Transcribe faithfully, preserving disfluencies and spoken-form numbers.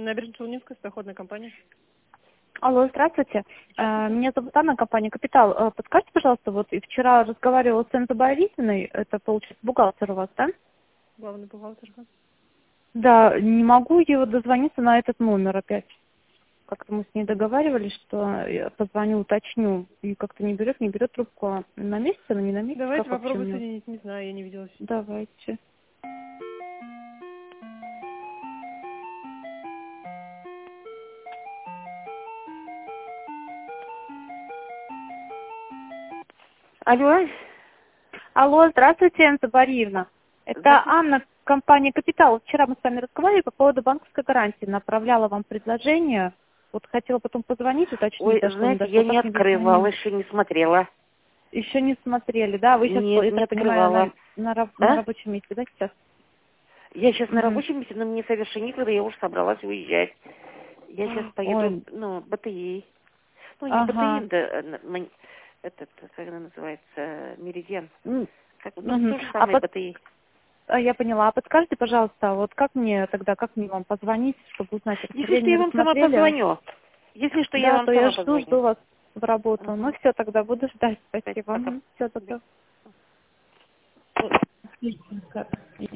Набережно-Челнинская, страховая компания. Алло, здравствуйте. Э, Меня зовут Анна, компания «Капитал». Э, Подскажите, пожалуйста, вот и вчера разговаривала с Энзо Борисовной, это, получается, бухгалтер у вас, да? Главный бухгалтер. Да? Да, не могу его дозвониться на этот номер опять. Как-то мы с ней договаривались, что я позвоню, уточню, и как-то не берет, не берет трубку. На месте она, не на месте? Давайте Как вообще у попробуем нее? соединить, не знаю, я не видела. Давайте. Алло, Алло, здравствуйте, Энзо Борисовна. Это здравствуйте. Анна, компания «Капитал». Вчера мы с вами разговаривали по поводу банковской гарантии. Направляла вам предложение. Вот хотела потом позвонить, уточнить, Ой, до что не знаете, дошло. я не Как не открывала, дозвонились? еще не смотрела. Еще не смотрели, да? Вы сейчас, Нет, я не так понимаю, открывала. на, на, раб- на А? рабочем месте, да, сейчас? Я сейчас на Мгм. рабочем месте, но мне совершенно некогда, я уже собралась уезжать. Я сейчас поеду, Ой, ну, БТИ. Ну, не БТИ, ага. да, э, на- на- этот, как она называется, Меридиан. М, Как, ну, мгм. то же А самое под- БТИ. а я поняла. А подскажите, пожалуйста, вот как мне тогда, как мне вам позвонить, чтобы узнать Если что, распределение, я не вам сама рассмотрели? позвоню. Если что, я Да, вам то я сама жду, позвоню. жду вас в работу. Ну Угу. все, тогда буду ждать. Спасибо. Пока. Все, тогда.